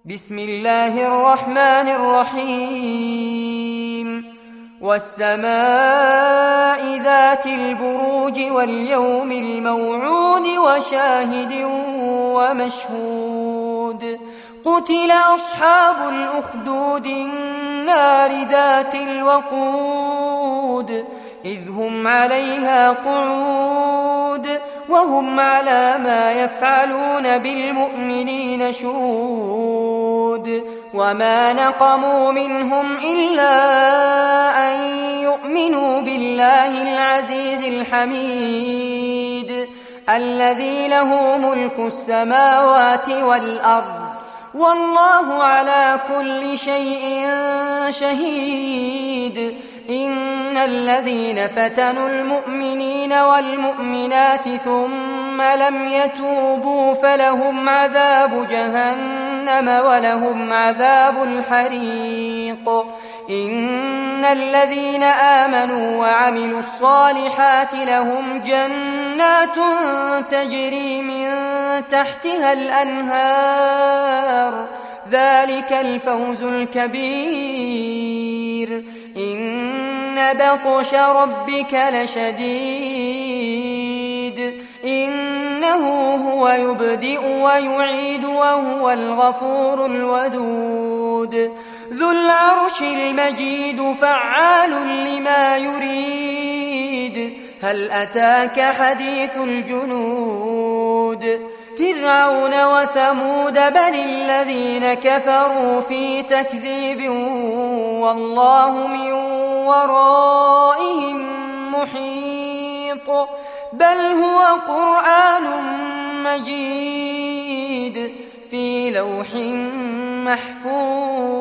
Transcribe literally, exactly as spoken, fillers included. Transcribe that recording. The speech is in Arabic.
بسم الله الرحمن الرحيم والسماء ذات البروج واليوم الموعود وشاهد ومشهود قتل أصحاب الأخدود النار ذات الوقود إذ هم عليها قعود وهم على ما يفعلون بالمؤمنين شهود وما نقموا منهم إلا أن يؤمنوا بالله العزيز الحميد الذي له ملك السماوات والأرض والله على كل شيء شهيد إن الذين فتنوا المؤمنين والمؤمنات ثم لم يتوبوا فلهم عذاب جهنم ولهم عذاب الحريق إن الذين آمنوا وعملوا الصالحات لهم جنات تجري من تحتها الأنهار ذلك الفوز الكبير إن بطش ربك لشديد إنه هو يبدئ ويعيد وهو الغفور الودود ذو العرش المجيد فعال لما يريد هل أتاك حديث الجنود فرعون وثمود بل الذين كفروا في تكذيب والله من ورائهم محيط بل هو قرآن مجيد في لوح محفوظ